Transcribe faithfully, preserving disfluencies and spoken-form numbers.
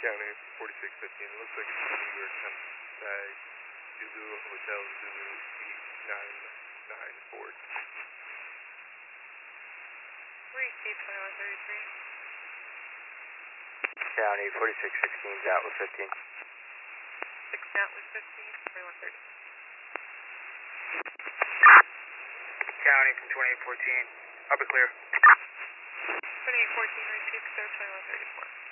County forty-six fifteen. It looks like it's New York tag Zulu Hotel Zulu eight nine nine Ford. Receive twenty-one thirty-three. County forty-six sixteen, Atlas fifteen. six Atlas fifteen, twenty-one thirty. County from twenty-eight fourteen, up and clear. twenty-eight fourteen, receive, clear twenty-one thirty-four.